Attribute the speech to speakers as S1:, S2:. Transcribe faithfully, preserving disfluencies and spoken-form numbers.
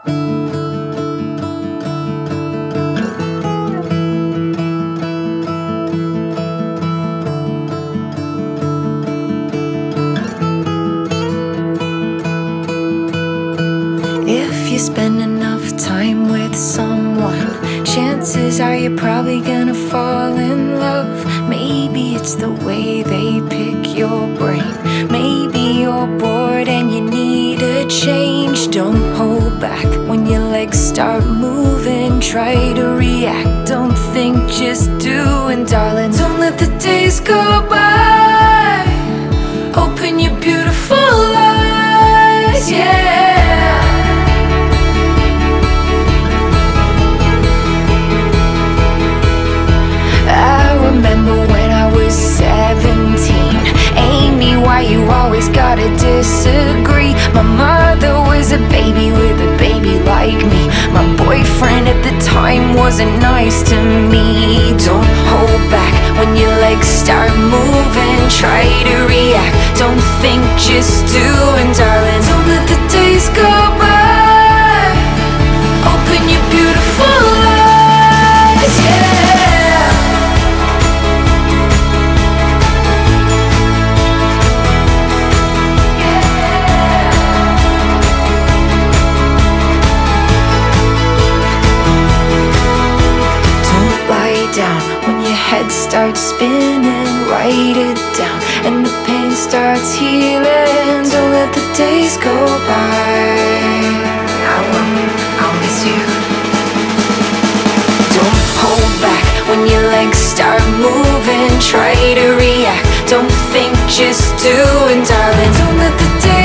S1: If you spend enough time with someone, chances are you're probably gonna fall in love. Maybe it's the way they pick your brain. Maybe you're bored and you need a change. Don't hold back when your legs start moving. Try to react, don't think, just do. And darling, don't let the days go by. Open your beautiful eyes, yeah. Remember when I was seventeen? Amy, why you always gotta disagree? My mother was a baby with a baby like me. My boyfriend at the time wasn't nice to me. Don't hold back when your legs start moving. Try to react, don't think, just do. And darling, don't let the days go by. Open your beautiful eyes, yeah. Down when your head starts spinning, write it down and the pain starts healing. Don't let the days go by. I love you, I'll miss you. Don't hold back when your legs start moving. Try to react, don't think, just do. And darling, don't let the days